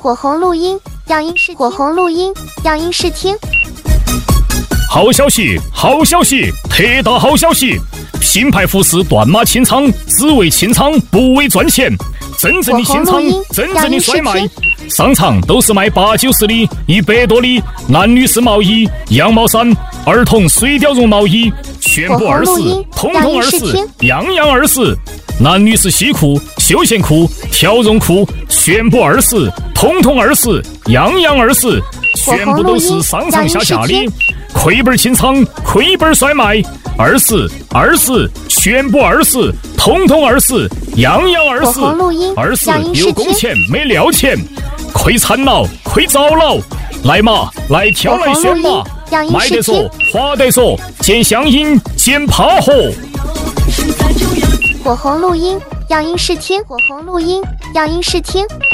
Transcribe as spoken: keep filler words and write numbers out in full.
火红录音，样音试火红录音，样音试听。 好消息，好消息，特大好消息！品牌服饰断码清仓，只为清仓，不为赚钱。真正的清仓，真正的甩卖。商场都是卖八九十的、一百多的男女士毛衣、羊毛衫、儿童水貂绒毛衣，全部二十，统统二十，样样二十。男女士西裤、休闲裤、条绒裤，全部二十，统统二十，样样二十，全部都是上上下下的。亏本清仓，亏本甩卖，二十，二十，全部二十，统统二十，样样二十，二十有工钱没料钱，亏惨了，亏糟了，来嘛，来挑来选嘛，买得说，花得说，见乡音，见怕火。 火红录音，样音试听，火红录音，样音试听。